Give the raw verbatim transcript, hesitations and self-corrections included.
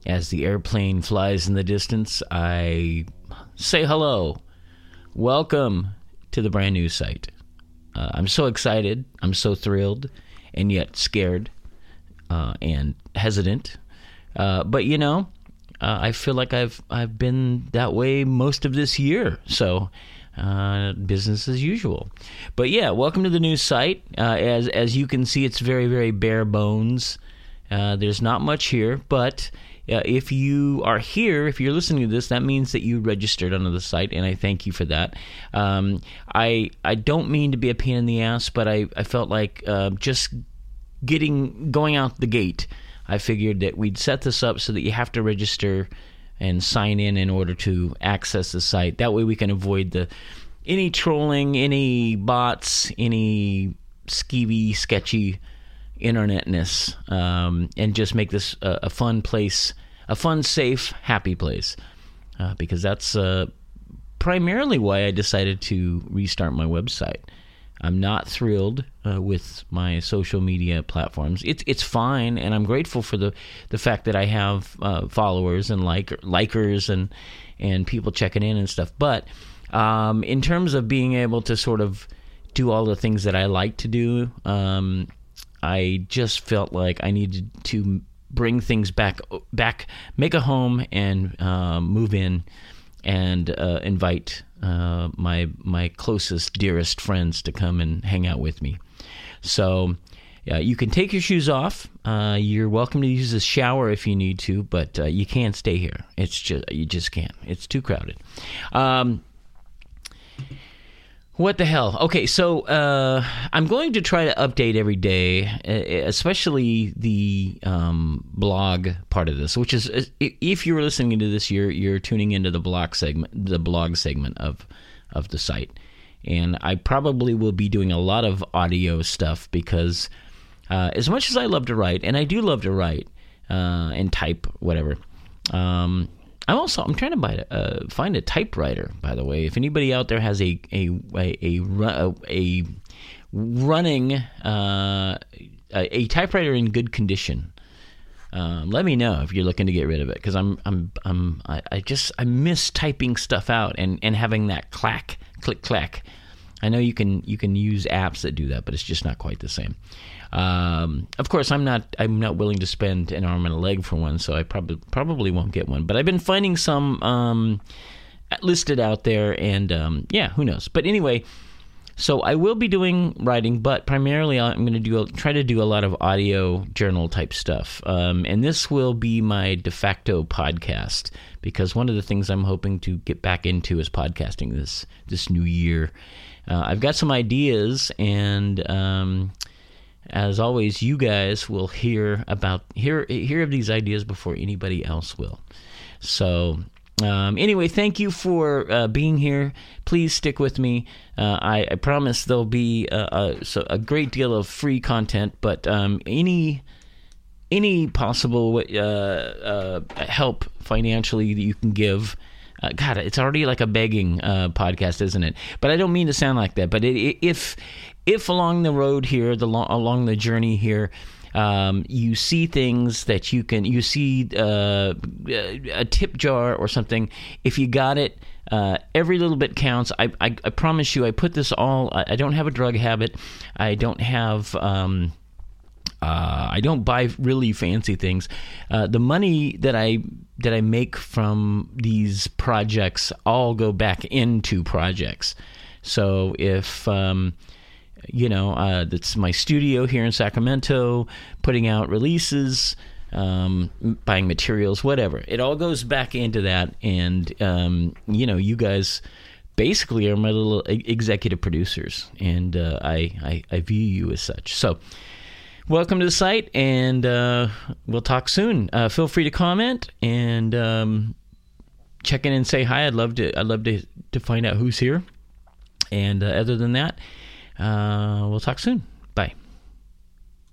as the airplane flies in the distance, I say hello. Welcome to the brand new site. Uh, I'm so excited. I'm so thrilled, and yet scared uh, and hesitant. Uh, but you know, uh, I feel like I've I've been that way most of this year. So uh, business as usual. But yeah, welcome to the new site. Uh, as as you can see, it's very very bare bones. Uh, there's not much here, but uh, if you are here, if you're listening to this, that means that you registered onto the site, and I thank you for that. Um, I I don't mean to be a pain in the ass, but I, I felt like uh, just getting going out the gate, I figured that we'd set this up so that you have to register and sign in in order to access the site. That way we can avoid the any trolling, any bots, any skeevy, sketchy internetness, um, and just make this a, a fun place, a fun, safe, happy place, uh, because that's uh, primarily why I decided to restart my website. I'm not thrilled uh, with my social media platforms. It's it's fine, and I'm grateful for the, the fact that I have uh, followers and like likers and and people checking in and stuff. But um, in terms of being able to sort of do all the things that I like to do, um, I just felt like I needed to bring things back, back, make a home, and uh, move in, and uh, invite uh, my my closest, dearest friends to come and hang out with me. So uh, you can take your shoes off. Uh, you're welcome to use the shower if you need to, but uh, you can't stay here. It's just you just can't. It's too crowded. Um, What the hell? Okay, so uh, I'm going to try to update every day, especially the um, blog part of this, which is, if you're listening to this, you're you're tuning into the blog segment, the blog segment of of the site, and I probably will be doing a lot of audio stuff because uh, as much as I love to write, and I do love to write uh, and type, whatever. Um, I'm also I'm trying to buy uh, find a typewriter. By the way, if anybody out there has a a a a, a running uh, a, a typewriter in good condition, um, let me know if you're looking to get rid of it, because I'm I'm I'm I, I just I miss typing stuff out and, and having that clack click clack. I know you can you can use apps that do that, but it's just not quite the same. Um, of course, I'm not I'm not willing to spend an arm and a leg for one, so I probably probably won't get one. But I've been finding some um, listed out there, and um, yeah, who knows? But anyway, so I will be doing writing, but primarily I'm going to do try to do a lot of audio journal type stuff, um, and this will be my de facto podcast, because one of the things I'm hoping to get back into is podcasting this this new year. Uh, I've got some ideas, and um, as always, you guys will hear about hear hear of these ideas before anybody else will. So um, anyway, thank you for uh, being here. Please stick with me. Uh, I, I promise there'll be a, a, so a great deal of free content, but um, any any possible uh, uh, help financially that you can give. Uh, God, it's already like a begging uh, podcast, isn't it? But I don't mean to sound like that. But it, it, if if along the road here, the lo- along the journey here, um, you see things that you can, you see uh, a tip jar or something, if you got it, uh, every little bit counts. I, I, I promise you, I put this all, I, I don't have a drug habit. I don't have... Um, Uh, I don't buy really fancy things. Uh, the money that I that I make from these projects all go back into projects. So if um, you know, uh, that's my studio here in Sacramento, putting out releases, um, buying materials, whatever. It all goes back into that, and um, you know, you guys basically are my little executive producers, and uh, I, I I view you as such. So. Welcome to the site, and uh, we'll talk soon. Uh, feel free to comment and um, check in and say hi. I'd love to. I'd love to to find out who's here. And uh, other than that, uh, we'll talk soon.